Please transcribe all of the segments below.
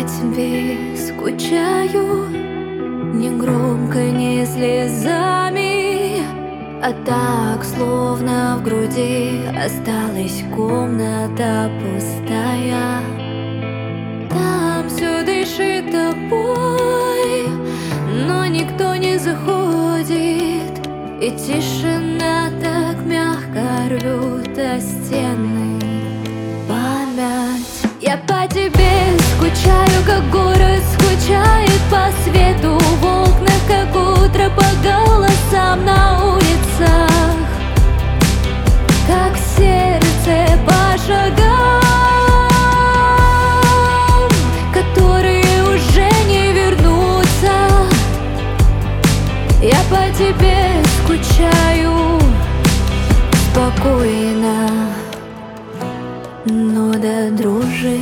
тебе скучаю, не громко, не слезами, а так, словно в груди осталась комната пустая. Там все дышит тобой, но никто не заходит, и тишина так мягко рвет о стены память. Я по тебе скучаю, как город скучает по свету в окнах, как утро по голосам на улицах, как сердце по шагам, которые уже не вернутся. Я по тебе скучаю спокойно, но до дрожи.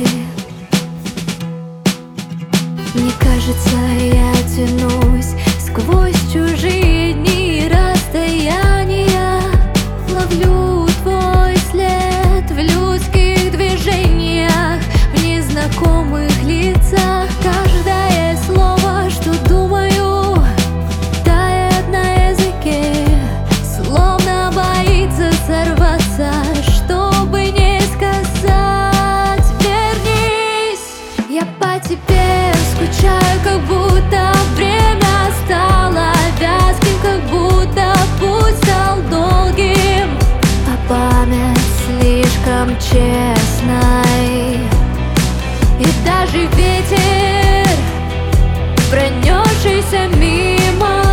Мне кажется, я тянусь сквозь чужие дни и расстояния, ловлю твой след в людских движениях, в незнакомых лицах. Каждое слово, что думаю, тает на языке, словно боится сорваться, чтобы не сказать вернись. Я по тебе скучаю, как будто время стало вязким, как будто путь стал долгим, а память слишком честной. И даже ветер, пронесшийся мимо,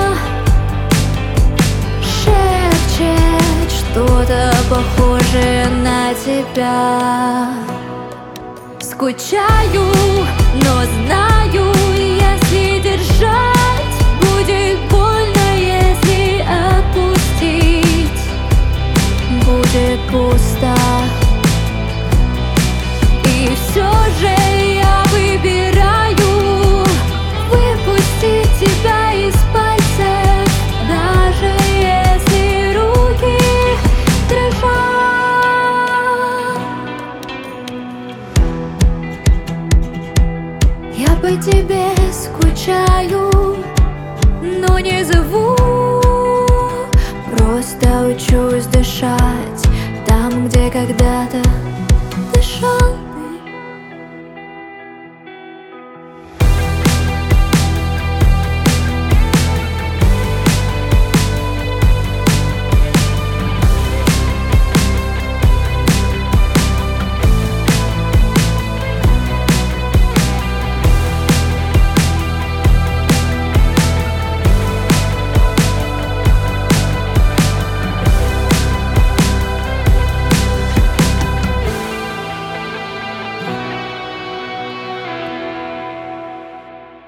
шепчет что-то похожее на тебя. Скучаю, но знаю, если держать, будет больно, если отпустить, будет пусто. И все же я выбираю выпустить тебя из пальцев, даже если руки дрожат. Я по тебе скучаю, но не зову, просто учусь дышать там, где когда-то